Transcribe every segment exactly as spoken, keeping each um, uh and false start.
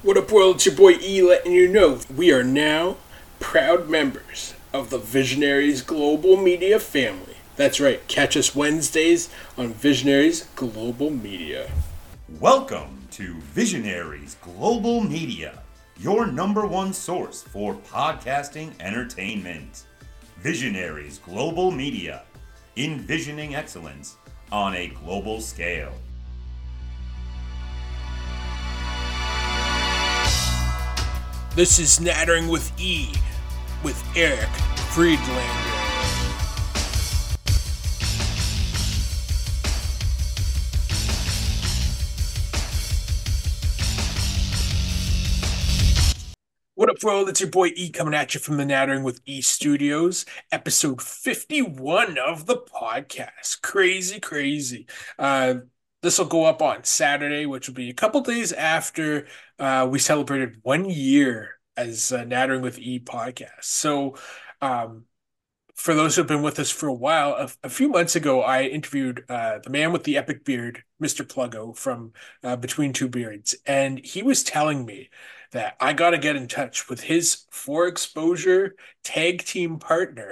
What up, world? It's your boy E letting you know we are now proud members of the Visionaries Global Media family. That's right, catch us Wednesdays on Visionaries Global Media. Welcome to Visionaries Global Media, your number one source for podcasting entertainment. Visionaries Global Media, envisioning excellence on a global scale. This is Nattering with E with Eric Friedlander. What up, world? It's your boy E coming at you from the Nattering with E Studios, episode fifty-one of the podcast. Crazy, crazy. Uh, this will go up on Saturday, which will be a couple days after uh, we celebrated one year as uh, Nattering with E podcast. So, um, for those who have been with us for a while, a, a few months ago, I interviewed uh, the man with the epic beard, Mister Pluggo from uh, Between Two Beards, and he was telling me that I got to get in touch with his four exposure tag team partner,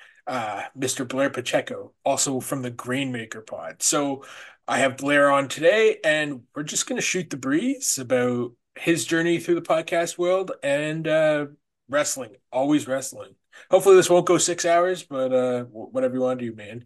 uh, Mister Blair Pacheco, also from the Grainmaker Pod. So I have Blair on today, and we're just going to shoot the breeze about his journey through the podcast world and uh, wrestling, always wrestling. Hopefully this won't go six hours, but uh, whatever you want to do, man.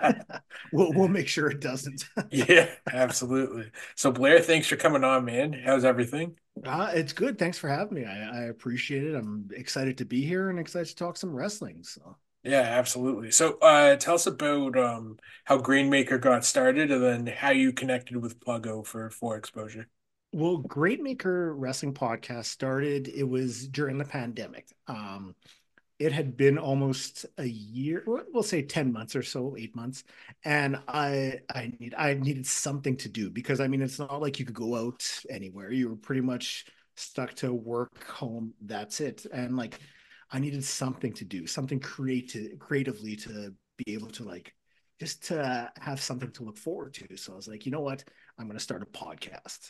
we'll we'll make sure it doesn't. Yeah, absolutely. So Blair, thanks for coming on, man. How's everything? Uh, it's good. Thanks for having me. I, I appreciate it. I'm excited to be here and excited to talk some wrestling. So yeah, absolutely. So uh, tell us about um, how Grainmaker got started and then how you connected with Pluggo for for exposure. Well, Grainmaker Wrestling Podcast started, it was during the pandemic. Um, it had been almost a year, we'll say ten months or so, eight months. And I, I need, I needed something to do because I mean, it's not like you could go out anywhere. You were pretty much stuck to work, home. That's it. And like, I needed something to do, something creative, creatively to be able to like, just to have something to look forward to. So I was like, you know what? I'm going to start a podcast.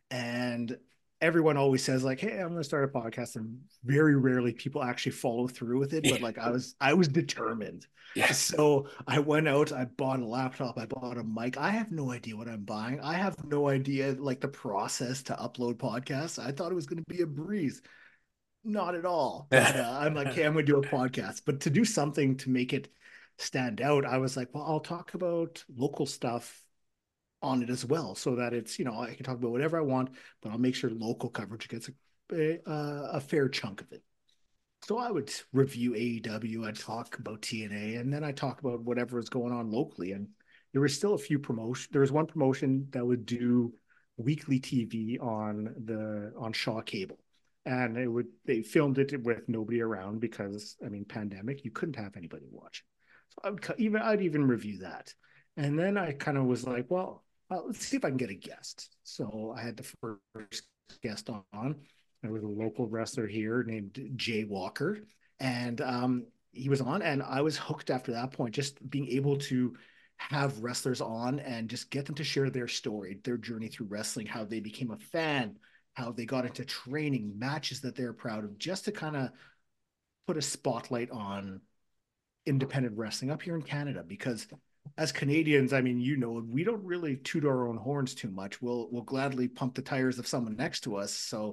And everyone always says like, hey, I'm going to start a podcast, and very rarely people actually follow through with it. But like I was I was determined. Yeah. So I went out, I bought a laptop, I bought a mic. I have no idea what I'm buying. I have no idea like the process to upload podcasts. I thought it was going to be a breeze. Not at all. But uh, I'm like, hey, I'm going to do a podcast. But to do something to make it stand out, I was like, well, I'll talk about local stuff on it as well, so that it's, you know, I can talk about whatever I want, but I'll make sure local coverage gets a, a, a fair chunk of it. So I would review A E W, I'd talk about T N A, and then I talk about whatever is going on locally. And there was still a few promotion. There was one promotion that would do weekly T V on the on Shaw Cable, and it would they filmed it with nobody around because I mean pandemic, you couldn't have anybody watching. So I would even I'd even review that, and then I kind of was like, well, uh, let's see if I can get a guest. So I had the first guest on. There was a local wrestler here named Jay Walker, and um, he was on, and I was hooked after that point. Just being able to have wrestlers on and just get them to share their story, their journey through wrestling, how they became a fan, how they got into training, matches that they're proud of, just to kind of put a spotlight on independent wrestling up here in Canada. Because as Canadians, I mean, you know, we don't really toot our own horns too much. We'll we'll gladly pump the tires of someone next to us. So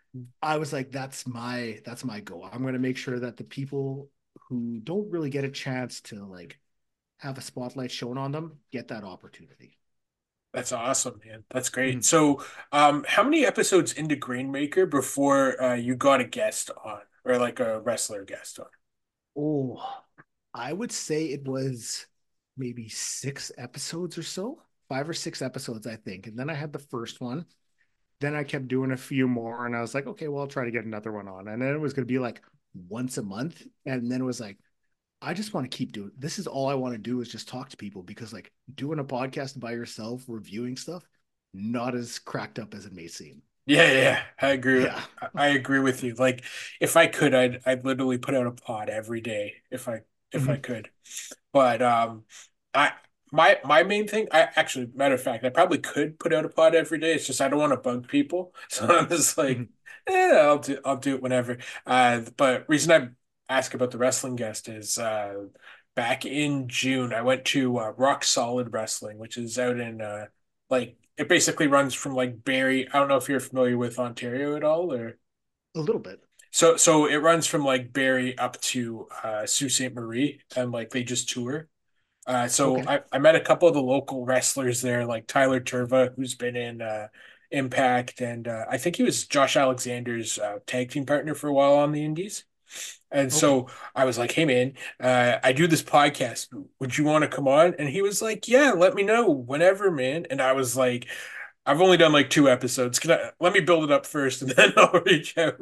I was like, that's my that's my goal. I'm going to make sure that the people who don't really get a chance to like have a spotlight shown on them get that opportunity. That's awesome, man. That's great. Mm. So, um, how many episodes into Grainmaker before uh, you got a guest on, or like a wrestler guest on? Oh, I would say it was maybe six episodes or so, five or six episodes, I think. And then I had the first one. Then I kept doing a few more, and I was like, okay, well, I'll try to get another one on. And then it was going to be like once a month. And then it was like, I just want to keep doing this. Is all I want to do is just talk to people, because like doing a podcast by yourself, reviewing stuff, not as cracked up as it may seem. Yeah, yeah, I agree. Yeah. I I agree with you. Like, if I could, I'd I'd literally put out a pod every day if I if I Mhm. could. But um, I my my main thing, I actually, matter of fact, I probably could put out a pod every day. It's just I don't want to bug people, so I'm just like, Mhm. eh, I'll do I'll do it whenever. Uh, but reason I ask about the wrestling guest is uh, back in June, I went to uh, Rock Solid Wrestling, which is out in uh, like it basically runs from like Barrie. I don't know if you're familiar with Ontario at all, or A little bit. so so it runs from like Barrie up to uh, Sault Ste. Marie, and like they just tour. Uh, so Okay. I, I met a couple of the local wrestlers there, like Tyler Turva, who's been in uh, Impact, and uh, I think he was Josh Alexander's uh, tag team partner for a while on the Indies. And Okay. so I was like, "Hey man, uh, I do this podcast. Would you want to come on?" And he was like, "Yeah, let me know whenever, man." And I was like, "I've only done like two episodes. Can I let me build it up first, and then I'll reach out."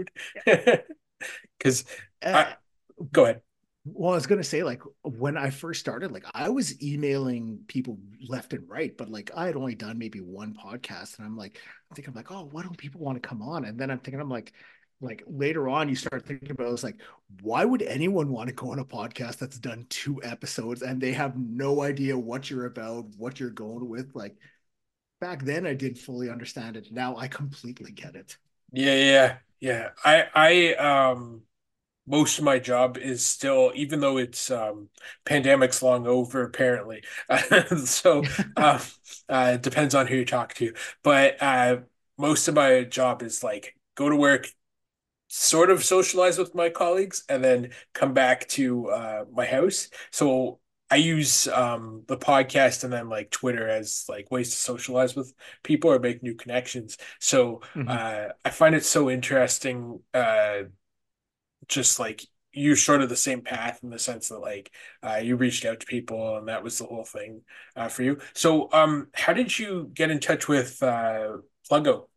Because I Uh, go ahead. well, I was gonna say, like, when I first started, like I was emailing people left and right, but like I had only done maybe one podcast, and I'm like, I'm thinking, I'm like, oh, why don't people want to come on? And then I'm thinking, I'm like, like later on, you start thinking about, it's like, why would anyone want to go on a podcast that's done two episodes and they have no idea what you're about, what you're going with? Like back then, I did fully understand it. Now I completely get it. Yeah, yeah, yeah. I I um most of my job is still, even though it's um pandemic's long over apparently. So um uh it depends on who you talk to. But uh most of my job is like go to work, sort of socialize with my colleagues, and then come back to uh my house. So I use um the podcast and then like Twitter as like ways to socialize with people or make new connections. So Mhm. uh I find it so interesting, uh just like you're sort of the same path in the sense that like uh, you reached out to people and that was the whole thing uh, for you. So um, how did you get in touch with uh, Pluggo?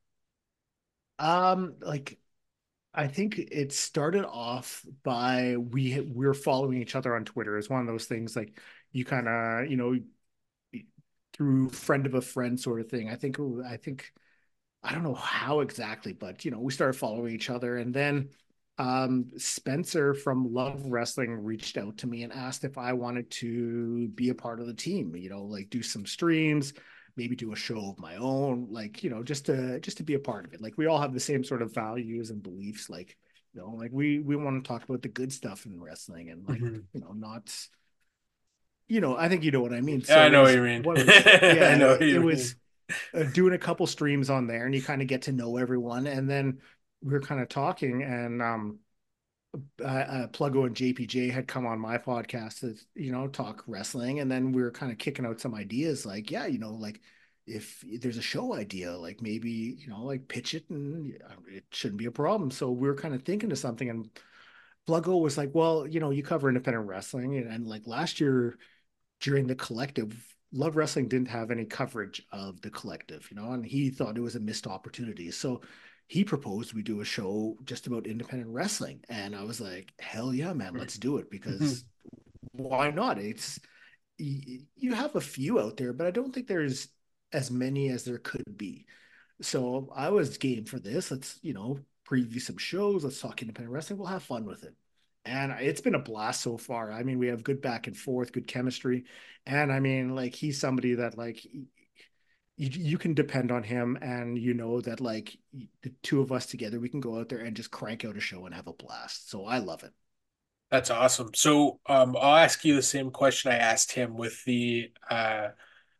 Um, like I think it started off by we we were following each other on Twitter. It's one of those things like you kind of, you know, through friend of a friend sort of thing. I think I think I don't know how exactly, but you know, we started following each other, and then um, Spencer from Love Wrestling reached out to me and asked if I wanted to be a part of the team. You know, like do some streams, maybe do a show of my own, like you know, just to just to be a part of it. Like we all have the same sort of values and beliefs. Like you know, like we we want to talk about the good stuff in wrestling and like Mhm. you know, not you know, I think you know what I mean. Yeah, I So it know what was you mean. one of those. I know Yeah, what it you was mean. uh, doing a couple streams on there and you kind of get to know everyone. And then we were kind of talking and um uh, uh, Pluggo and J P J had come on my podcast to, you know, talk wrestling. And then we were kind of kicking out some ideas like, yeah, you know, like if there's a show idea, like maybe, you know, like pitch it and uh, it shouldn't be a problem. So we were kind of thinking of something and Pluggo was like, well, you know, you cover independent wrestling and, and like last year during the collective, Love Wrestling didn't have any coverage of the collective, you know, and he thought it was a missed opportunity. So he proposed we do a show just about independent wrestling. And I was like, hell yeah, man, let's do it because why not? It's you have a few out there, but I don't think there's as many as there could be. So I was game for this. Let's, you know, preview some shows. Let's talk independent wrestling. We'll have fun with it. And it's been a blast so far. I mean, we have good back and forth, good chemistry. And I mean, like he's somebody that like you, you can depend on him and you know that like the two of us together, we can go out there and just crank out a show and have a blast. So I love it. That's awesome. So um, I'll ask you the same question I asked him with the uh,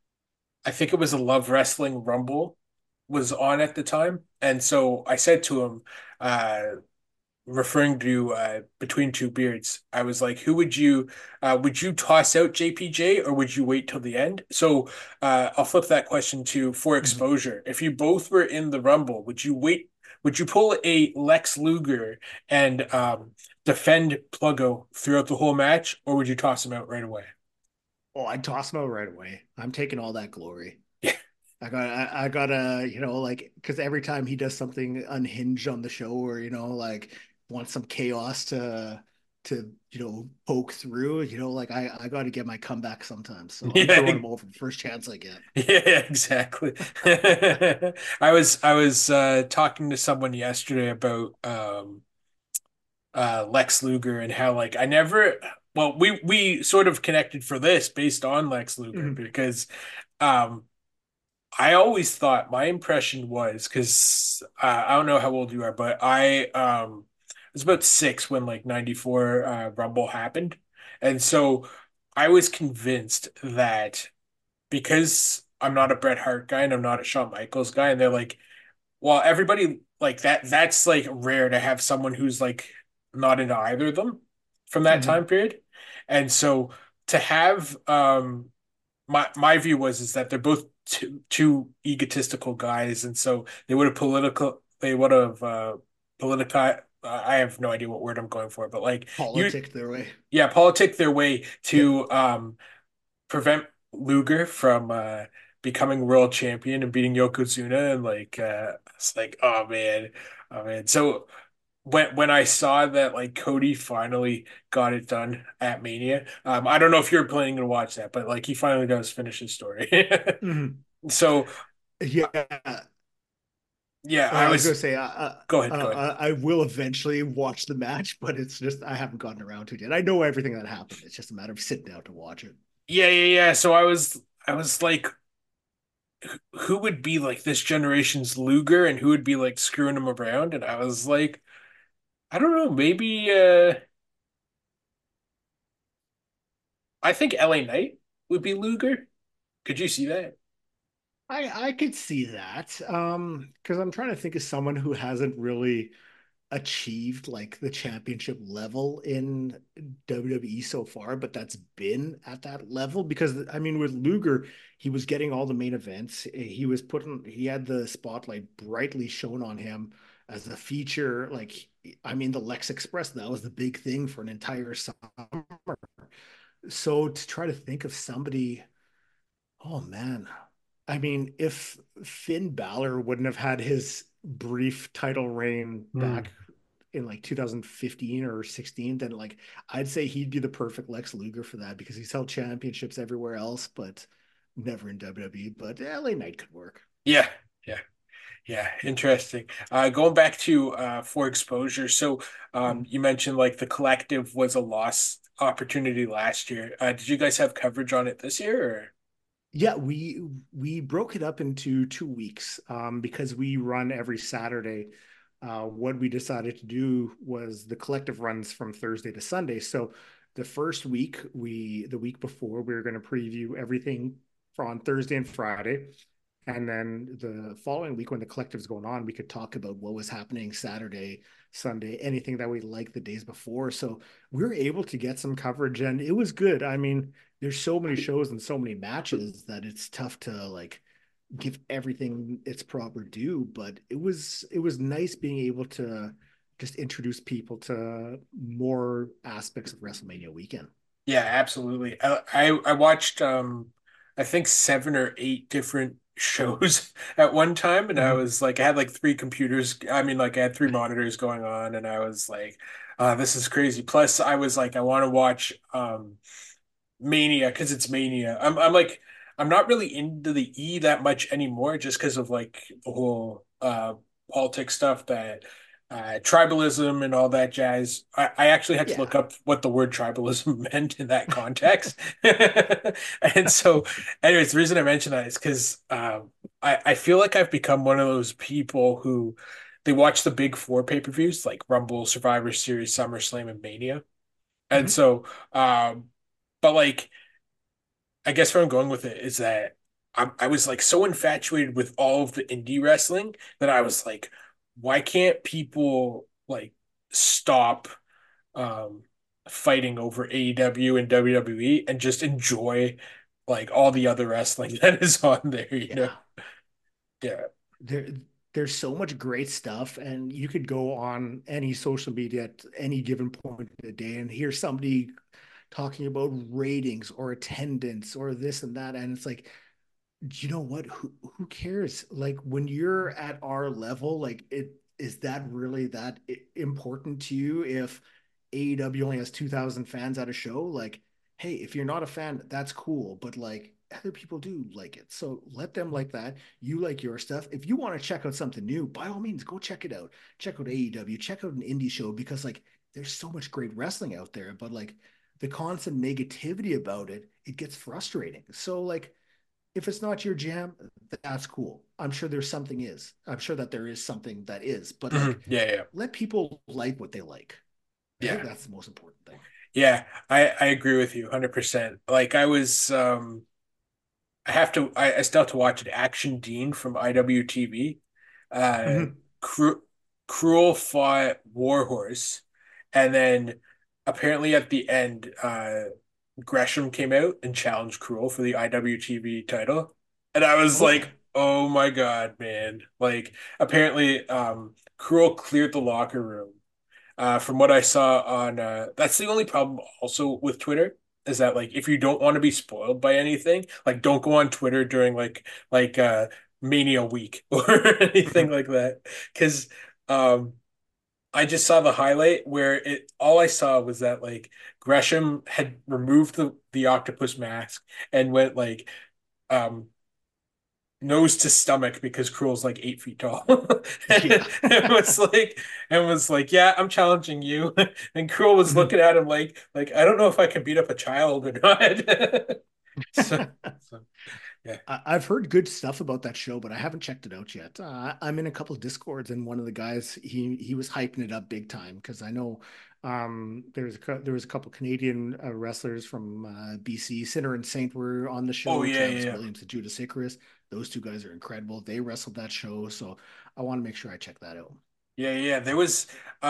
I think it was a Love Wrestling Rumble was on at the time. And so I said to him, uh, referring to uh, Between Two Beards, I was like, who would you uh, would you toss out J P J or would you wait till the end? So uh, I'll flip that question to for Mhm. exposure. If you both were in the Rumble, would you wait? Would you pull a Lex Luger and um, defend Pluggo throughout the whole match, or would you toss him out right away? Oh, I'd toss him out right away. I'm taking all that glory. Yeah, I got I, I gotta, you know, like because every time he does something unhinged on the show or, you know, like wants some chaos to to, you know, poke through, you know, like I, I gotta get my comeback sometimes. So I'm throwing yeah, him over the first chance I get. yeah, exactly. I was I was uh, talking to someone yesterday about um, uh, Lex Luger and how like I never well, we we sort of connected for this based on Lex Luger Mhm. because um I always thought my impression was because uh, I don't know how old you are, but I um was about six when like 'ninety-four uh, Rumble happened, and so I was convinced that because I'm not a Bret Hart guy and I'm not a Shawn Michaels guy, and they're like, well, everybody like that. That's like rare to have someone who's like not into either of them from that time Mhm. period, and so to have um my my view was is that they're both two, two egotistical guys, and so they would have political they would have uh politica I have no idea what word I'm going for, but like you Politic their way. yeah, politic their way Yep. to um prevent Luger from uh becoming world champion and beating Yokozuna and like uh it's like oh man, oh man. So when when I saw that like Cody finally got it done at Mania, um, I don't know if you're planning to watch that, but like he finally does finish his story. Mhm. So Yeah. yeah, Well, I I was going was to say, uh, uh, go ahead, go ahead. uh, I will eventually watch the match, but it's just I haven't gotten around to it yet. I know everything that happened. It's just a matter of sitting down to watch it. Yeah, yeah, yeah. So I was I was like, who would be like this generation's Luger and who would be like screwing him around? And I was like, I don't know, maybe uh I think L A Knight would be Luger. Could you see that? I I could see that. Um, because I'm trying to think of someone who hasn't really achieved like the championship level in W W E so far, but that's been at that level because I mean with Luger, he was getting all the main events. He was putting he had the spotlight brightly shown on him as a feature. Like I mean the Lex Express, that was the big thing for an entire summer. So to try to think of somebody, oh man. I mean, if Finn Balor wouldn't have had his brief title reign Hmm. back in like two thousand fifteen or sixteen, then like I'd say he'd be the perfect Lex Luger for that because he's held championships everywhere else, but never in W W E. But L A Knight could work. Yeah, yeah. Yeah, interesting. Uh, going back to uh, for exposure, so um, Mhm. you mentioned like the collective was a lost opportunity last year. Uh, did you guys have coverage on it this year? Or? Yeah, we we broke it up into two weeks um, because we run every Saturday. Uh, what we decided to do was the collective runs from Thursday to Sunday. So the first week, we the week before, we were going to preview everything for on Thursday and Friday, and then the following week, when the collective's going on, we could talk about what was happening Saturday, Sunday, anything that we liked the days before. So we were able to get some coverage, and it was good. I mean there's so many shows and so many matches that it's tough to like give everything its proper due, but it was it was nice being able to just introduce people to more aspects of WrestleMania weekend. Yeah, absolutely. I, I I watched um I think seven or eight different shows at one time, and I Mhm. was like, I had like three computers. I mean, like I had three monitors going on, and I was like, uh, this is crazy. Plus, I was like, I want to watch um Mania because it's Mania. I'm I'm like I'm not really into the E that much anymore just because of like the whole uh politics stuff that uh tribalism and all that jazz. I, I actually had to Yeah. look up what the word tribalism meant in that context. And so anyways, the reason I mention that is because um I, I feel like I've become one of those people who they watch the big four pay-per-views like Rumble, Survivor Series, SummerSlam, and Mania. And Mhm. so um but like, I guess where I'm going with it is that I, I was like so infatuated with all of the indie wrestling that I was like, why can't people like stop um, fighting over A E W and W W E and just enjoy like all the other wrestling that is on there, you know? Yeah. Yeah. There there's so much great stuff and you could go on any social media at any given point in the day and hear somebody talking about ratings or attendance or this and that and it's like you know what? Who who cares? Like when you're at our level, like it is that really that important to you if A E W only has two thousand fans at a show? Like, hey, if you're not a fan, that's cool, but like other people do like it. So let them like that. You like your stuff. If you want to check out something new, by all means, go check it out. Check out A E W, check out an indie show because like there's so much great wrestling out there, but like the constant negativity about it, it gets frustrating. So like if it's not your jam, that's cool. I'm sure there's something is. I'm sure that there is something that is, but like Mhm. Yeah, yeah, let people like what they like. I think yeah, that's the most important thing. yeah. I I agree with you one hundred percent. Like I was, um, I have to, I, I still have to watch it. Action Dean from I W T V. Uh, Mhm. Cru Cruel fought Warhorse, and then apparently at the end, uh, Gresham came out and challenged Cruel for the I W T V title, and I was Okay. like, "Oh my God, man!" Like apparently, um, Cruel cleared the locker room. Uh, from what I saw on, uh, that's the only problem also with Twitter is that like if you don't want to be spoiled by anything, like don't go on Twitter during like like uh Mania week or anything Mhm. like that. Because um I just saw the highlight where it all I saw was that like Gresham had removed the the octopus mask and went like um nose to stomach because Cruel's like eight feet tall. Yeah. It was like and was like, yeah, I'm challenging you. And Cruel was Mhm. looking at him like like I don't know if I can beat up a child or not. So, so yeah. I- I've heard good stuff about that show, but I haven't checked it out yet. Uh, I'm in a couple of Discords, and one of the guys he he was hyping it up big time because I know um, there's a, cou- there was a couple Canadian uh, wrestlers from uh, B C. Sinner and Saint were on the Oh show. yeah, yeah, Travis yeah. Williams and Judas Icarus. Those two guys are incredible. They wrestled that show, so I want to make sure I check that out. Yeah, yeah. There was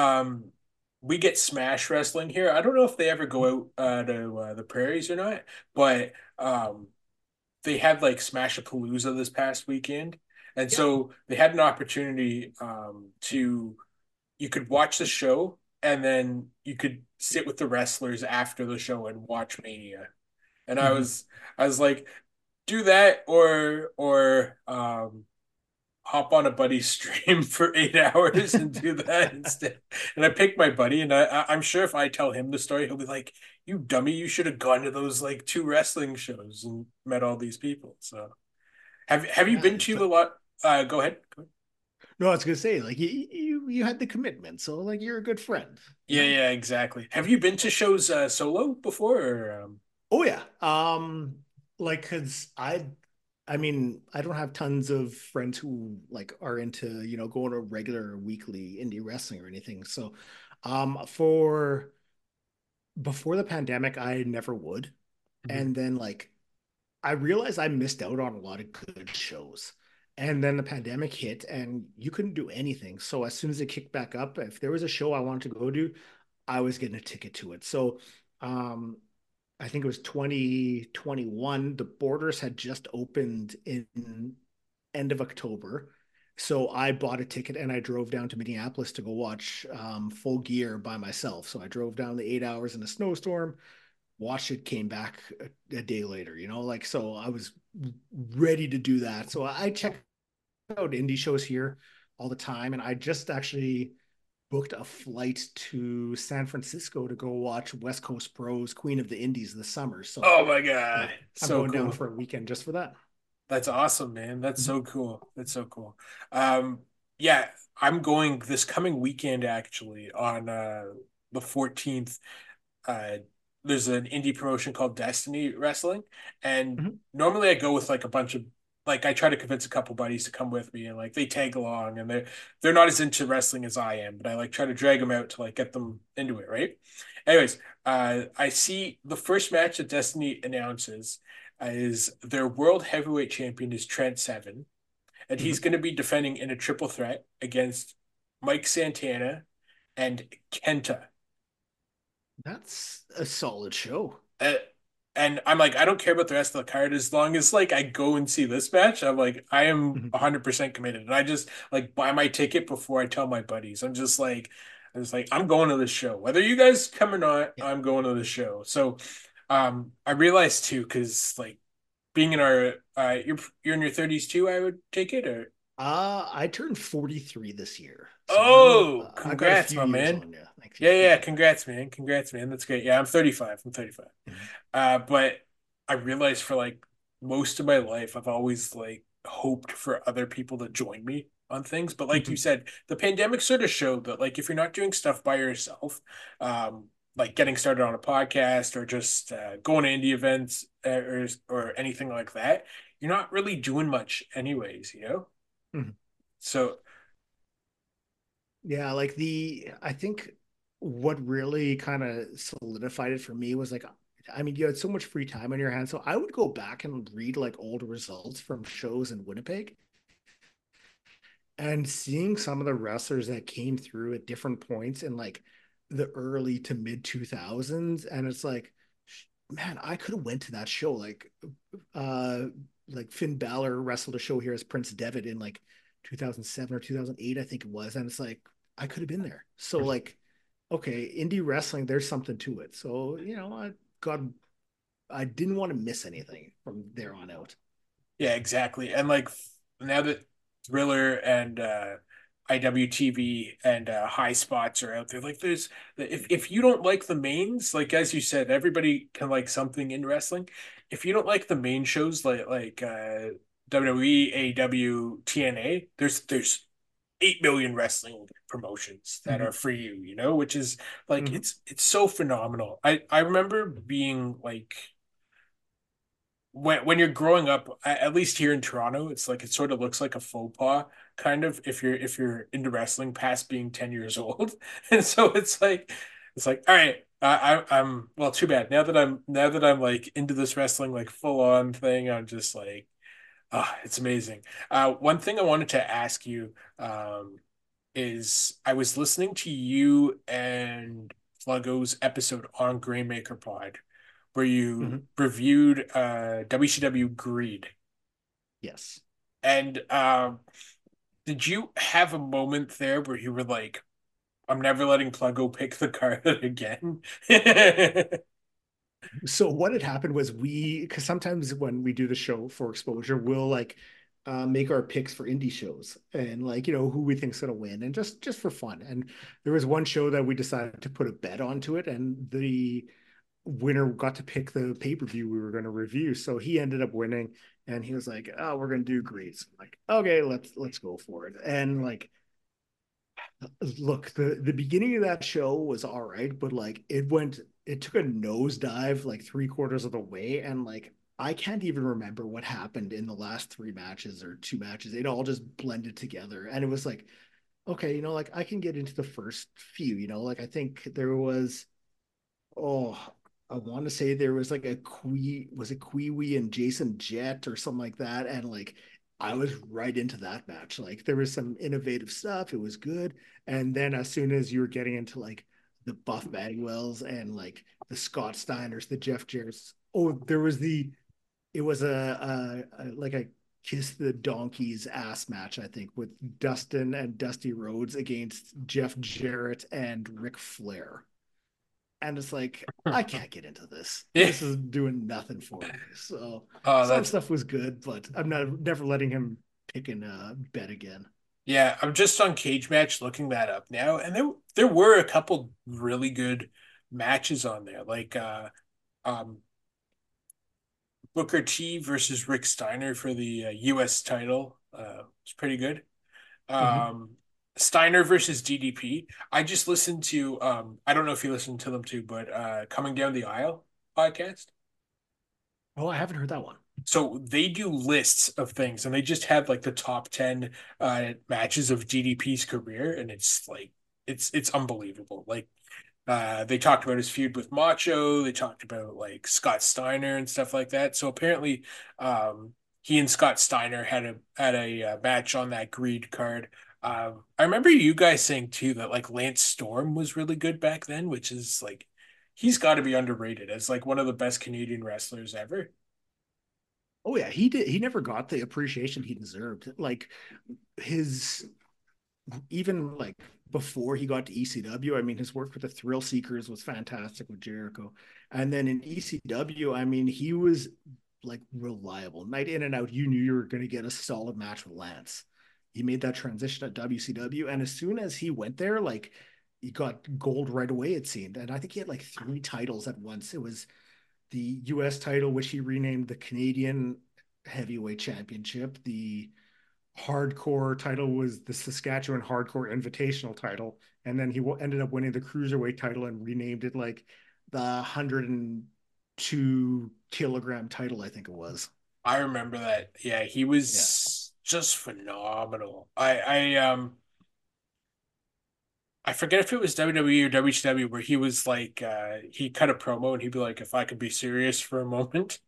um we get Smash Wrestling here. I don't know if they ever go out uh, to uh, the prairies or not, but um they had like Smash-a-Palooza this past weekend. And Yep. so they had an opportunity um, to, you could watch the show and then you could sit with the wrestlers after the show and watch Mania. And I Mhm. was, I was like, do that or, or, um, hop on a buddy's stream for eight hours and do that instead. And I picked my buddy, and I, I- I'm sure if I tell him the story, he'll be like, "You dummy! You should have gone to those like two wrestling shows and met all these people." So, have have you Yeah, been it's to a lot? Uh, go ahead. Go ahead. no, I was gonna say like you you you had the commitment, so like you're a good friend, you Yeah, know. yeah, exactly. Have you been to shows uh, solo before? Or, um... Oh yeah. Um, like, cause I, I mean, I don't have tons of friends who like are into, you know, going to regular weekly indie wrestling or anything. So, um, for before the pandemic, I never would. Mhm. And then like I realized I missed out on a lot of good shows. And then the pandemic hit and you couldn't do anything. So as soon as it kicked back up, if there was a show I wanted to go to, I was getting a ticket to it. So um I think it was twenty twenty-one. The borders had just opened in end of October. So I bought a ticket and I drove down to Minneapolis to go watch um, Full Gear by myself. So I drove down the eight hours in a snowstorm, watched it, came back a, a day later, you know, like, so I was ready to do that. So I check out indie shows here all the time. And I just actually booked a flight to San Francisco to go watch West Coast Pros Queen of the Indies this summer. So Oh my God, uh, I'm so going down cool. for a weekend just for that. That's awesome, man. That's Mhm. so cool. That's so cool. Um, yeah, I'm going this coming weekend actually on uh the fourteenth. Uh there's an indie promotion called Destiny Wrestling, and Mhm. normally I go with like a bunch of like I try to convince a couple buddies to come with me and like they tag along and they're they're not as into wrestling as I am, but I like try to drag them out to like get them into it, right? Anyways, uh I see the first match that Destiny announces is their world heavyweight champion is Trent Seven, and he's Mhm. going to be defending in a triple threat against Mike Santana and Kenta. That's a solid show. Uh, and I'm like, I don't care about the rest of the card as long as like I go and see this match. I'm like, I am Mhm. one hundred percent committed. And I just like buy my ticket before I tell my buddies. I'm just like, I'm just like, I'm going to this show. Whether you guys come or not, Yeah. I'm going to the show. So um I realized too, because like being in our uh you're you're in your thirties too, I would take it or Uh, I turned forty-three this year, so I'm oh, uh, I got a congrats, few my years man. on you. Thank Yeah, you. yeah, Yeah. congrats, man. Congrats, man. That's great. Yeah, I'm thirty-five. I'm thirty-five. Mhm. Uh, but I realized for like most of my life, I've always like hoped for other people to join me on things. But like you Mhm. said, the pandemic sort of showed that like if you're not doing stuff by yourself, um, like getting started on a podcast or just uh, going to indie events uh, or or anything like that, you're not really doing much anyways, you know? Mhm. So Yeah, like the I think what really kind of solidified it for me was like, I mean, you had so much free time on your hands, so I would go back and read like old results from shows in Winnipeg, and seeing some of the wrestlers that came through at different points in like the early to mid two thousands, and it's like, man, I could have went to that show. Like, uh, like Finn Balor wrestled a show here as Prince Devitt in like two thousand seven or two thousand eight, I think it was, and it's like I could have been there. So like, okay, indie wrestling, there's something to it. So you know, I got, I didn't want to miss anything from there on out. yeah, exactly. And like now that Thriller and uh I W T V and uh, High Spots are out there, like there's if if you don't like the mains, like as you said, everybody can like something in wrestling. If you don't like the main shows like like uh W W E, A E W, T N A, there's there's eight million wrestling promotions that Mm-hmm. are for you, you know, which is like Mm-hmm. it's it's so phenomenal. I I remember being like when when you're growing up, at least here in Toronto, it's like it sort of looks like a faux pas, kind of if you're if you're into wrestling past being ten years old, and so it's like it's like all right, I, I I'm well, too bad now that I'm now that I'm like into this wrestling like full on thing, I'm just like ah, it's amazing. Uh, one thing I wanted to ask you um is I was listening to you and Fluggo's episode on Grainmaker Pod where you Mm-hmm. reviewed uh, W C W Greed. Yes. And um, did you have a moment there where you were like, I'm never letting Pluggo pick the card again? So what had happened was we, because sometimes when we do the show for exposure, we'll like uh, make our picks for indie shows and like you know who we think's gonna win and just just for fun. And there was one show that we decided to put a bet onto it, and the winner got to pick the pay per view we were going to review. So he ended up winning, and he was like, "Oh, we're going to do Grease." I'm like, okay, let's let's go for it. And like look, the the beginning of that show was all right, but like it went, it took a nosedive like three quarters of the way, and like I can't even remember what happened in the last three matches or two matches. It all just blended together, and it was like, okay, you know, like I can get into the first few. You know, like I think there was, oh, I want to say there was like a Quee, was it Queewee and Jason Jett or something like that, and like I was right into that match. Like there was some innovative stuff. It was good. And then as soon as you were getting into like the Buff Bagwells and like the Scott Steiners, the Jeff Jarrett's, oh, there was the, it was a, a, a like a kiss the donkey's ass match, I think, with Dustin and Dusty Rhodes against Jeff Jarrett and Ric Flair. And it's like, I can't get into this. Yeah. This is doing nothing for me. So Oh, some that's stuff was good, but I'm not never letting him pick in a bet again. yeah. I'm just on Cage Match looking that up now, and there there were a couple really good matches on there, like uh, um, Booker T versus Rick Steiner for the uh, U S title. Uh, it's pretty good. Mm-hmm. Um, Steiner versus D D P. I just listened to um, I don't know if you listened to them too, but uh, Coming Down the Aisle podcast. Oh, I haven't heard that one. So they do lists of things, and they just had like the top ten uh, matches of D D P's career, and it's like it's it's unbelievable. Like uh, they talked about his feud with Macho. They talked about like Scott Steiner and stuff like that. So apparently, um, he and Scott Steiner had a had a uh, match on that Greed card. Um, I remember you guys saying too that like Lance Storm was really good back then, which is like he's got to be underrated as like one of the best Canadian wrestlers ever. Oh yeah, he did. He never got the appreciation he deserved. Like his, even like before he got to E C W, I mean, his work with the Thrill Seekers was fantastic with Jericho. And then in E C W, I mean, he was like reliable. Night in and out, you knew you were going to get a solid match with Lance. He made that transition at W C W. And as soon as he went there, like he got gold right away, it seemed. And I think he had like three titles at once. It was the U S title, which he renamed the Canadian Heavyweight Championship, the hardcore title was the Saskatchewan Hardcore Invitational title, and then he w- ended up winning the cruiserweight title and renamed it like the one hundred two kilogram title, I think it was. I remember that. Yeah, he Yeah. was just phenomenal. I I um I forget if it was W W E or W C W where he was like uh he cut a promo and he'd be like, if I could be serious for a moment.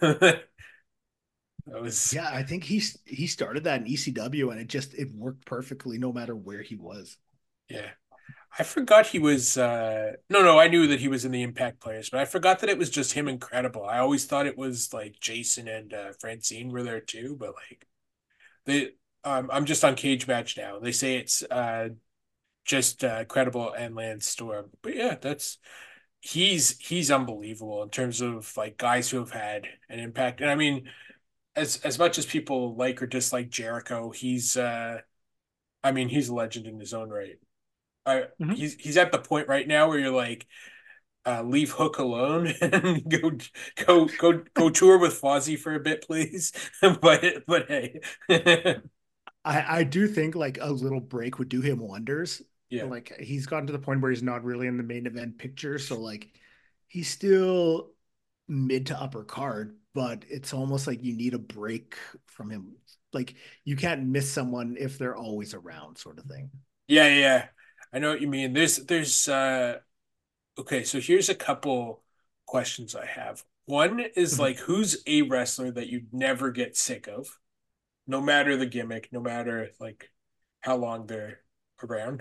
That was Yeah, I think he he started that in E C W and it just it worked perfectly no matter where he was. yeah. I forgot he was uh no no, I knew that he was in the Impact Players, but I forgot that it was just him incredible. I always thought it was like Jason and uh Francine were there too, but like they um I'm just on Cage Match now. They say it's uh just uh Credible and Lance Storm. But yeah, that's he's he's unbelievable in terms of like guys who have had an impact. And I mean, as as much as people like or dislike Jericho, he's uh I mean, he's a legend in his own right. I Mhm. he's he's at the point right now where you're like, uh, leave Hook alone and go go go go tour with Fozzy for a bit, please. But but hey, I I do think like a little break would do him wonders. yeah, Like he's gotten to the point where he's not really in the main event picture, so like he's still mid to upper card, but it's almost like you need a break from him. Like you can't miss someone if they're always around, sort of thing. yeah, yeah. I know what you mean. There's there's uh okay, so here's a couple questions I have. One is Mhm. like, who's a wrestler that you'd never get sick of, no matter the gimmick, no matter like how long they're around?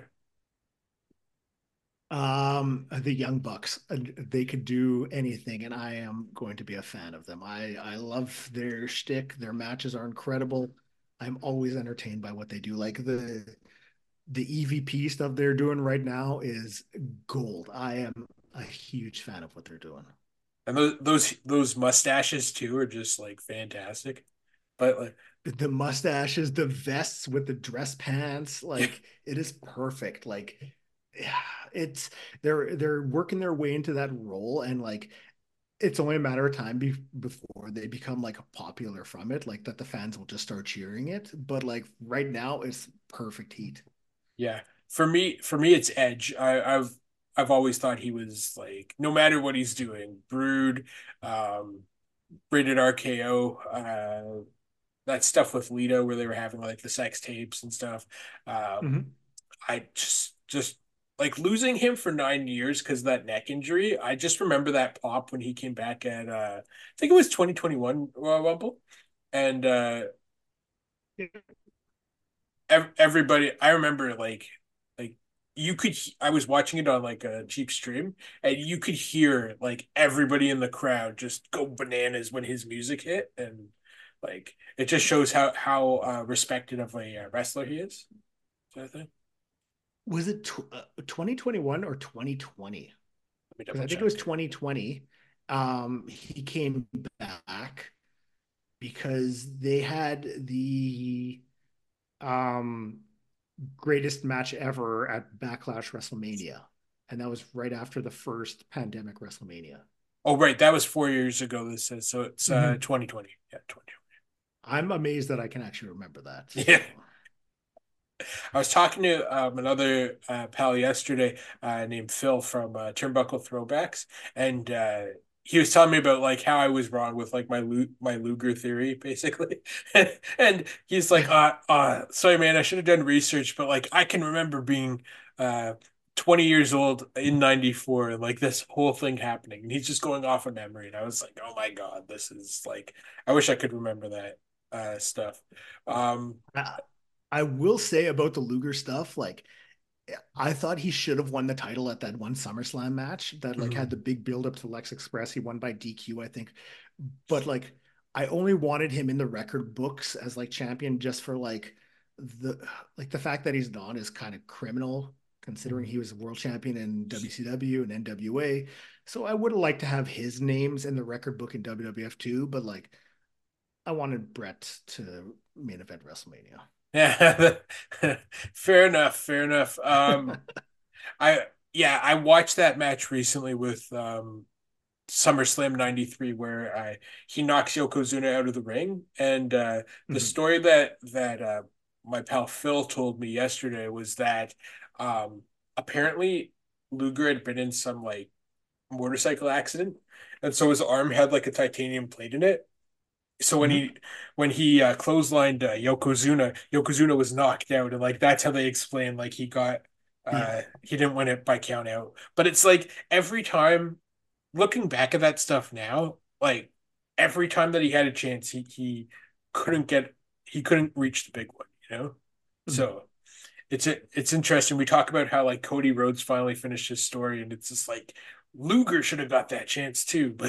Um, the Young Bucks, uh, they could do anything, and I am going to be a fan of them. I I love their shtick. Their matches are incredible. I'm always entertained by what they do. Like the the E V P stuff they're doing right now is gold. I am a huge fan of what they're doing. And those those those mustaches too are just like fantastic. But like, The mustaches, the vests with the dress pants, like it is perfect. Like yeah, it's they're they're working their way into that role and like it's only a matter of time be before they become like popular from it, like that the fans will just start cheering it. But like right now, it's perfect heat. yeah, for me, for me, it's Edge. I, I've I've always thought he was like, no matter what he's doing, Brood, um, Rated R K O, uh, that stuff with Lito where they were having like the sex tapes and stuff. Um, Mhm. I just just like losing him for nine years because of that neck injury. I just remember that pop when he came back at uh, I think it was twenty twenty-one Royal Rumble, and uh, ev- everybody. I remember like like you could. I was watching it on like a cheap stream, and you could hear like everybody in the crowd just go bananas when his music hit, and like it just shows how how uh, respected of a uh, wrestler he is. Sort of thing. Was it tw uh, twenty twenty-one or twenty twenty? Let me Because double I think it was check. twenty twenty. Um, he came back because they had the um greatest match ever at Backlash WrestleMania. And that was right after the first pandemic WrestleMania. Oh, right, that was four years ago. This says so. It's uh Mhm. twenty twenty. Yeah, twenty. I'm amazed that I can actually remember that. Yeah, So, I was talking to um, another uh, pal yesterday uh, named Phil from uh, Turnbuckle Throwbacks, and uh, he was telling me about like how I was wrong with like my Lu my Luger theory, basically. And he's like, "Uh, uh, sorry, man, I should have done research, but like I can remember being uh twenty years old in ninety-four and like this whole thing happening." And he's just going off of memory, and I was like, "Oh my God, this is like I wish I could remember that uh stuff." Um, I, I will say about the Luger stuff, like I thought he should have won the title at that one SummerSlam match that like mhm. had the big build up to Lex Express. He won by D Q, I think. But like I only wanted him in the record books as like champion just for like the like the fact that he's not is kind of criminal considering he was world champion in W C W and N W A. So I would have liked to have his names in the record book in W W F too, but like I wanted Brett to main event WrestleMania. Yeah, fair enough, fair enough. Um, I yeah, I watched that match recently with um SummerSlam ninety-three where I he knocks Yokozuna out of the ring, and uh the Mhm. story that that uh my pal Phil told me yesterday was that um, apparently Luger had been in some like motorcycle accident, and so his arm had like a titanium plate in it. So when Mhm. he when he uh, clotheslined uh, Yokozuna, Yokozuna was knocked out, and like that's how they explain like he got Yeah. uh he didn't win it by count out. But it's like every time looking back at that stuff now, like every time that he had a chance, he he couldn't get he couldn't reach the big one, you know? Mhm. So it's it's interesting. We talk about how like Cody Rhodes finally finished his story, and it's just like Luger should have got that chance too, but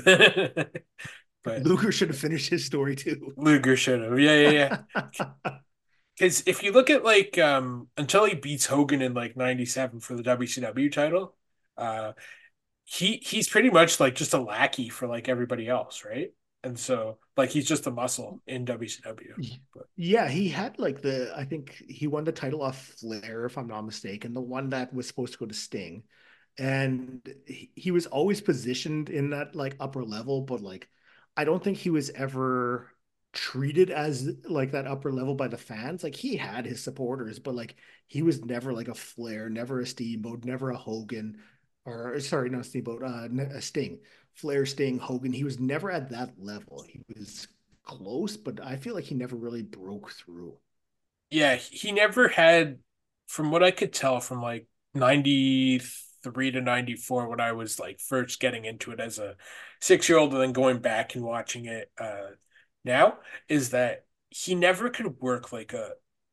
but Luger should have finished his story too. Luger should have. Yeah, yeah, yeah. Because if you look at like um until he beats Hogan in like ninety-seven for the W C W title, uh he he's pretty much like just a lackey for like everybody else, right? And so like he's just a muscle in W C W. But Yeah, he had like the, I think he won the title off Flair, if I'm not mistaken, the one that was supposed to go to Sting. And he, he was always positioned in that like upper level, but like I don't think he was ever treated as like that upper level by the fans. Like he had his supporters, but like he was never like a Flair, never a Steamboat, never a Hogan, or sorry, not Steamboat, uh, a Sting. Flair, Sting, Hogan. He was never at that level. He was close, but I feel like he never really broke through. yeah, he never had, from what I could tell from like ninety-three to ninety-four when I was like first getting into it as a six year old and then going back and watching it uh now, is that he never could work like a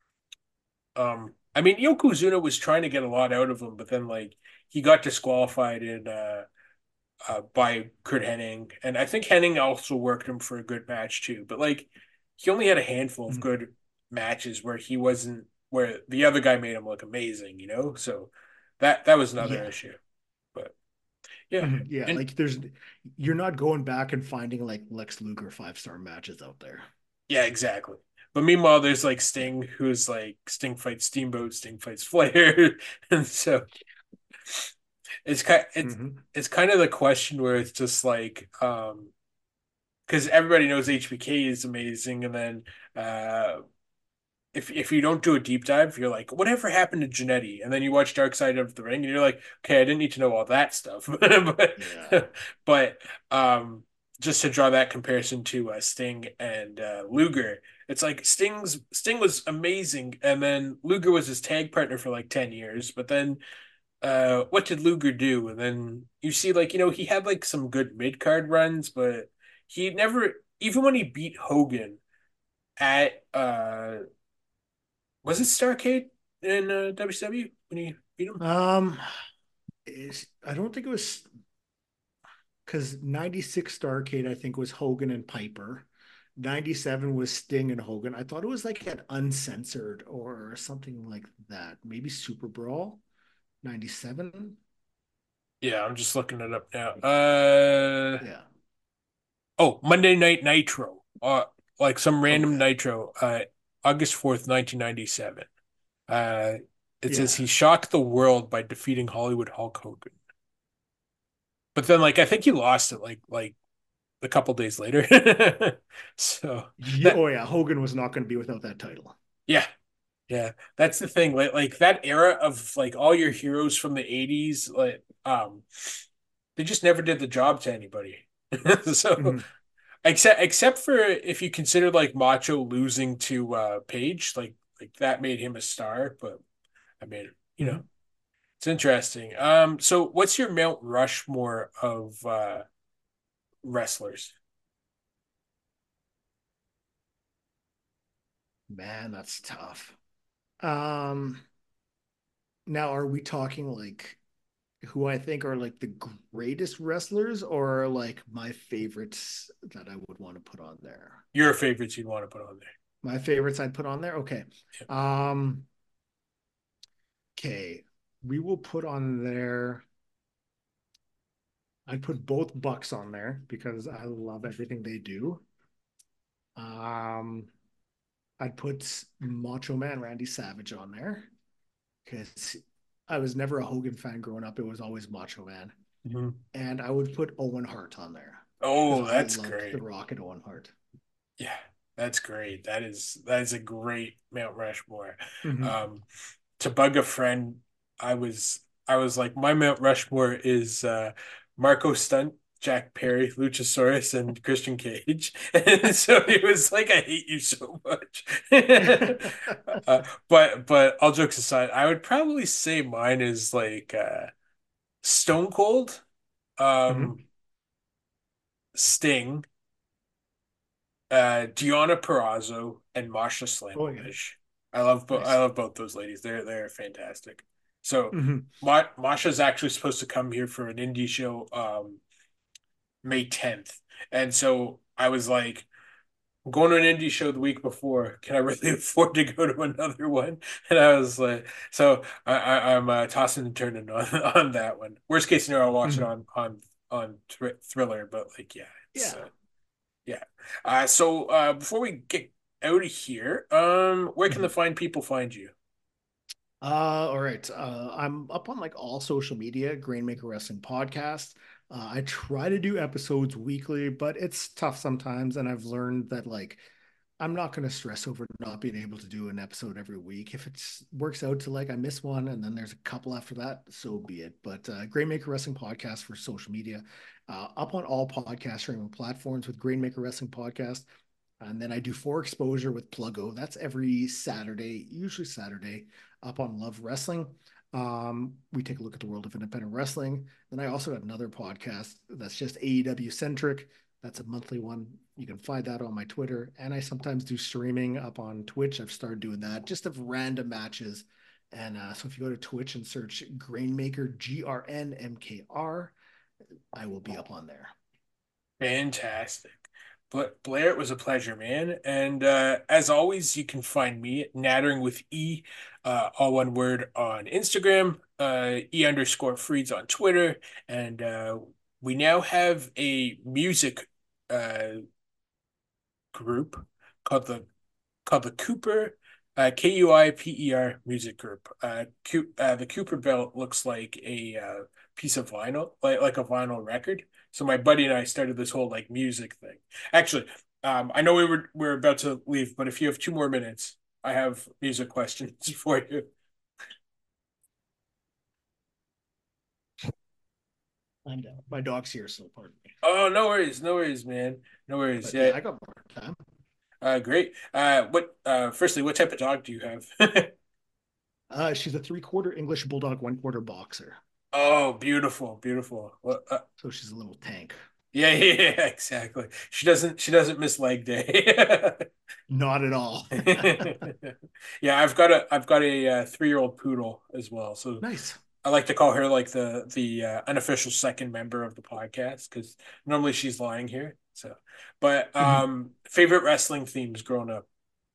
um I mean Yokozuna was trying to get a lot out of him, but then like he got disqualified in uh uh, by Kurt Hennig, and I think Hennig also worked him for a good match too. But like, he only had a handful of Mhm. good matches where he wasn't where the other guy made him look amazing, you know. So that that was another Yeah. issue. But yeah, Mhm. Yeah. and Like there's, you're not going back and finding like Lex Luger five star matches out there. yeah, exactly. But meanwhile, there's like Sting, who's like Sting fights Steamboat, Sting fights Flair, and so it's kind it's Hmm. it's kind of the question where it's just like um because everybody knows H B K is amazing, and then uh if if you don't do a deep dive, you're like, whatever happened to Janetti? And then you watch Dark Side of the Ring, and you're like, okay, I didn't need to know all that stuff. but Yeah. but um, just to draw that comparison to uh, Sting and uh, Luger, it's like Sting's Sting was amazing, and then Luger was his tag partner for like ten years. But then, uh, what did Luger do? And then you see, like you know, he had like some good mid card runs, but he never, even when he beat Hogan at uh was it Starcade in uh, W C W when he beat him? Um, is I don't think it was because ninety-six Starcade, I think, was Hogan and Piper. ninety-seven was Sting and Hogan. I thought it was like an uncensored or something like that. Maybe Super Brawl ninety-seven. Yeah, I'm just looking it up now. Uh Yeah. oh, Monday Night Nitro. Uh like some random Okay. Nitro. Uh August fourth, nineteen ninety-seven. Uh it says Yeah. he shocked the world by defeating Hollywood Hulk Hogan. But then like I think he lost it like like a couple days later. So Yeah. that Oh yeah. Hogan was not going to be without that title. yeah, yeah, that's the thing. Like like that era of like all your heroes from the eighties, like um they just never did the job to anybody. So Mhm. except except for if you consider like Macho losing to uh Page, like like that made him a star. But I mean, you know, Mhm. it's interesting. Um, so what's your Mount Rushmore of uh wrestlers? Man, that's tough. Um, now are we talking like who I think are like the greatest wrestlers or like my favorites that I would want to put on there? Your favorites you'd want to put on there? My favorites I'd put on there. Okay. Um, okay. We will put on there. I'd put both Bucks on there because I love everything they do. Um, I'd put Macho Man Randy Savage on there because I was never a Hogan fan growing up. It was always Macho Man. Mhm. And I would put Owen Hart on there because Oh, I that's loved The great. Rock and Owen Hart. Yeah. That's great. That is that is a great Mount Rushmore. Hmm. Um, to bug a friend, I was I was like, my Mount Rushmore is uh Marco Stunt, Jack Perry, Luchasaurus, and Christian Cage. And so he was like, I hate you so much. Uh, but but all jokes aside, I would probably say mine is like uh Stone Cold, um, Hmm. Sting, uh Deonna Purrazzo, and Masha Oh yeah, Slamovich. I love both I nice. love both those ladies. They're they're fantastic. So Hmm. Ma Masha's actually supposed to come here for an indie show um May tenth. And so I was like, I'm going to an indie show the week before. Can I really afford to go to another one? And I was like, so I, I I'm uh, tossing and turning on on that one. Worst case scenario, I'll watch it Hmm. on on on Thr Thriller, but like yeah, it's Yeah. uh, yeah. Uh, so uh, before we get out of here, um, where can the Mhm. fine people find you? Uh, all right. Uh, I'm up on like all social media, Grainmaker Wrestling Podcast. Uh, I try to do episodes weekly, but it's tough sometimes. And I've learned that like I'm not going to stress over not being able to do an episode every week. If it works out to like I miss one and then there's a couple after that, so be it. But uh, Grainmaker Wrestling Podcast for social media, uh, up on all podcast streaming platforms with Grainmaker Wrestling Podcast. And then I do For Exposure with Pluggo. That's every Saturday, usually Saturday, up on Love Wrestling. Um, we take a look at the world of independent wrestling. Then I also got another podcast that's just A E W centric. That's a monthly one. You can find that on my Twitter. And I sometimes do streaming up on Twitch. I've started doing that just of random matches. And uh, so if you go to Twitch and search Grainmaker, G R N M K R, I will be up on there. Fantastic. But Blair, it was a pleasure, man. And uh, as always, you can find me at Nattering with E, uh, all one word on Instagram, uh, E underscore Freeds on Twitter, and uh, we now have a music uh, group called the called the Cooper uh, K U I P E R Music Group. Uh, Cu uh, the Cooper belt looks like a uh, piece of vinyl, like like a vinyl record. So my buddy and I started this whole like music thing. Actually, um, I know we were we are about to leave, but if you have two more minutes, I have music questions for you. I'm down. My dog's here, so pardon me. Oh, no worries, no worries, man, no worries. But yeah, Yeah, I got more time. uh, great. Uh, what? Uh, firstly, what type of dog do you have? Uh, she's a three quarter English bulldog, one quarter boxer. Oh, beautiful, beautiful. Well, uh, So she's a little tank. yeah, yeah, yeah, exactly. She doesn't she doesn't miss leg day. Not at all. Yeah, I've got a I've got a uh, three-year-old poodle as well. So Nice. I like to call her like the the uh, unofficial second member of the podcast because normally she's lying here. So, but Mhm. um, favorite wrestling themes growing up.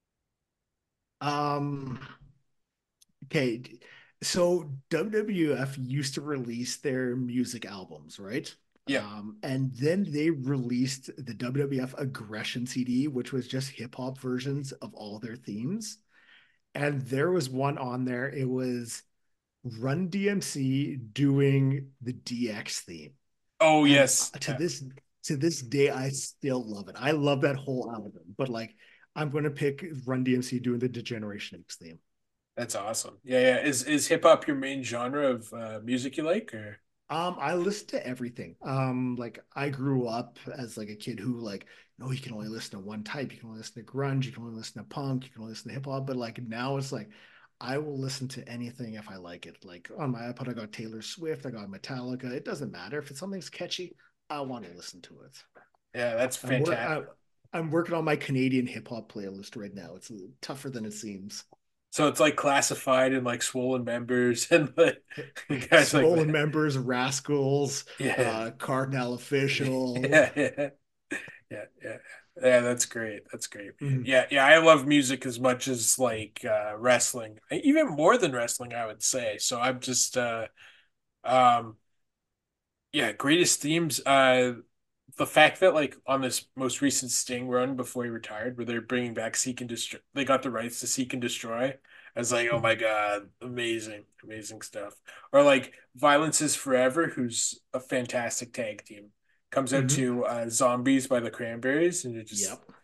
Um, okay. So W W F used to release their music albums, right? Yeah. Um, and then they released the W W F Aggression C D, which was just hip hop versions of all their themes. And there was one on there. It was Run D M C doing the D X theme. Oh And yes. to Uh, this to this day, I still love it. I love that whole album. But like, I'm gonna pick Run D M C doing the Degeneration X theme. that's awesome. Yeah, yeah. Is is hip hop your main genre of uh, music you like or? Um, I listen to everything. Um, like I grew up as like a kid who like, no, you can only listen to one type. You can only listen to grunge. You can only listen to punk. You can only listen to hip hop. But like now it's like, I will listen to anything if I like it. Like on my iPod, I got Taylor Swift. I got Metallica. It doesn't matter if it's something's catchy. I want to listen to it. Yeah, that's I'm work. fantastic. I, I'm working on my Canadian hip hop playlist right now. It's tougher than it seems. So it's like classified and like swollen members and like guys like Swollen that. members, Rascals, Yeah. uh, Cardinal Official. Yeah, yeah. Yeah, yeah. Yeah, that's great. That's great. Mhm. Yeah, yeah, I love music as much as like uh wrestling. Even more than wrestling, I would say. So I'm just uh um yeah, greatest themes. Uh the fact that like on this most recent Sting run before he retired, where they're bringing back Seek and Destroy, they got the rights to Seek and Destroy. I was like, oh my Mhm. God, amazing, amazing stuff. Or like Violence is Forever, who's a fantastic tag team, comes out Mhm. to uh, Zombies by the Cranberries, and it just Yep.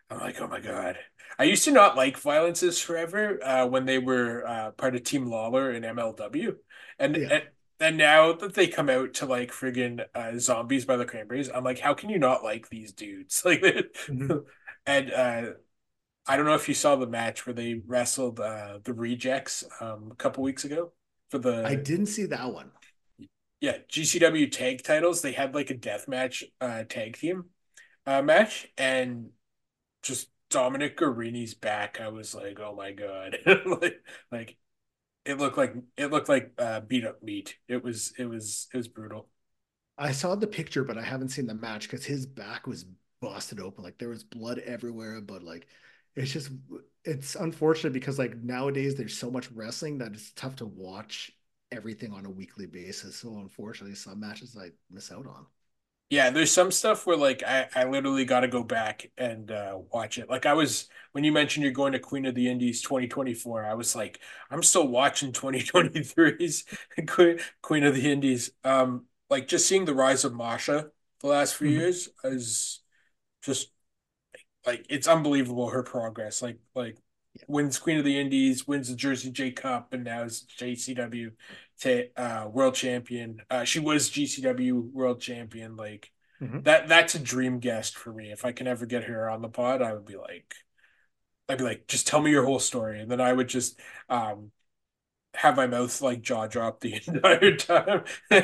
I'm like, oh my God. I used to not like Violence is Forever uh, when they were uh, part of Team Lawler in M L W. And, Yeah. and and now that they come out to like friggin' uh, Zombies by the Cranberries, I'm like, how can you not like these dudes? Like, Mhm. and uh, I don't know if you saw the match where they wrestled uh, the Rejects um, a couple weeks ago for I the didn't see that one. yeah G C W tag titles. They had like a death match uh, tag team uh, match, and just Dominic Garini's back. I was like, oh my God. like like it looked like it looked like uh, beat up meat. It was it was it was brutal. I saw the picture, but I haven't seen the match because his back was busted open. Like there was blood everywhere, but like it's just it's unfortunate because like nowadays there's so much wrestling that it's tough to watch everything on a weekly basis. So unfortunately, some matches I miss out on. Yeah, there's some stuff where like I, I literally got to go back and uh, watch it. Like I was when you mentioned you're going to Queen of the Indies twenty twenty-four, I was like, I'm still watching twenty twenty-three's Queen, Queen of the Indies. Um, like just seeing the rise of Masha the last few Mhm. years is just like it's unbelievable her progress. Like like Yeah. wins Queen of the Indies, wins the Jersey J Cup, and now is J C W to uh, world champion. Uh, she was G C W world champion. Like Mhm. that that's a dream guest for me. If I can ever get her on the pod, I would be like I'd be like, just tell me your whole story. And then I would just um have my mouth like jaw drop the entire time.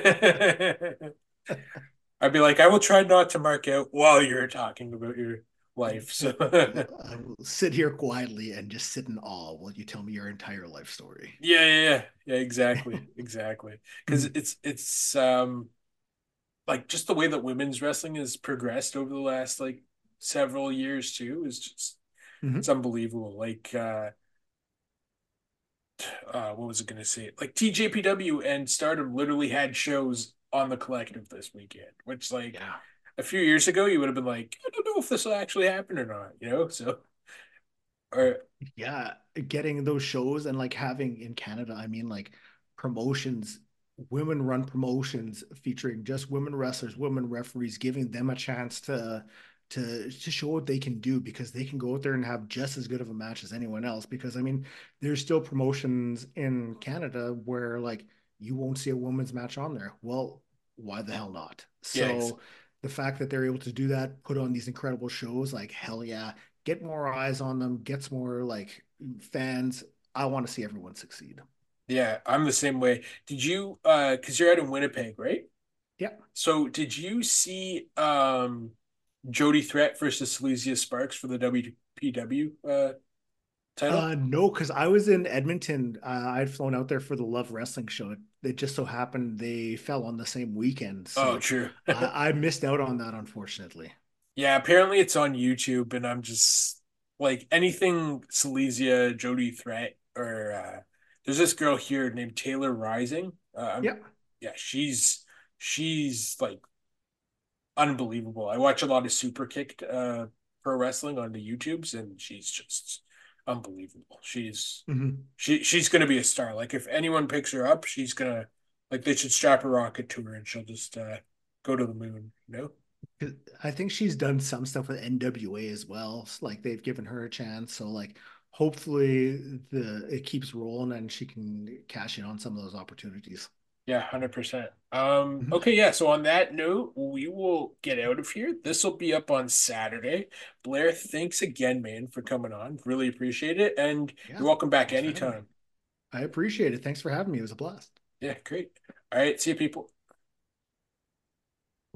I'd be like, I will try not to mark out while you're talking about your life. So I will sit here quietly and just sit in awe while you tell me your entire life story. yeah, yeah, yeah, yeah, exactly, exactly. Because Mhm. it's it's um like just the way that women's wrestling has progressed over the last like several years too is just it's Mhm. unbelievable. Like uh uh what was it gonna say? Like T J P W and Stardom literally had shows on the collective this weekend, which like Yeah. a few years ago you would have been like, I don't know if this will actually happen or not, you know? So or Yeah, getting those shows and like having in Canada, I mean, like promotions, women run promotions featuring just women wrestlers, women referees, giving them a chance to to to show what they can do because they can go out there and have just as good of a match as anyone else. Because I mean, there's still promotions in Canada where like you won't see a women's match on there. Well, why the hell not? yeah, ex- So the fact that they're able to do that, put on these incredible shows, like hell yeah, get more eyes on them, gets more like fans. I want to see everyone succeed. yeah, I'm the same way. Did you uh because you're out in Winnipeg, right? Yeah. So did you see um Jody Threat versus Silesia Sparks for the W P W uh title? Uh, no, because I was in Edmonton. Uh, I'd flown out there for the Love Wrestling show. It, it just so happened they fell on the same weekend, Oh, so true. I, I missed out on that, unfortunately. Yeah, apparently it's on YouTube, and I'm just like anything Silesia, Jody Threat, or uh there's this girl here named Taylor Rising. Uh, Yeah. yeah, she's she's like unbelievable. I watch a lot of Super Kicked uh pro wrestling on the YouTubes, and she's just unbelievable. She's Mhm. she she's gonna be a star. Like if anyone picks her up, she's gonna like they should strap a rocket to her and she'll just uh go to the moon, you know? 'Cause I think she's done some stuff with N W A as well. So, like they've given her a chance. So like hopefully the it keeps rolling and she can cash in on some of those opportunities. Yeah, one hundred percent. Um, Mhm. okay, yeah, so on that note, we will get out of here. This will be up on Saturday. Blair, thanks again, man, for coming on. Really appreciate it. And Yeah. you're welcome back Thanks for having me. anytime. I appreciate it. Thanks for having me. It was a blast. Yeah, great. All right, see you people.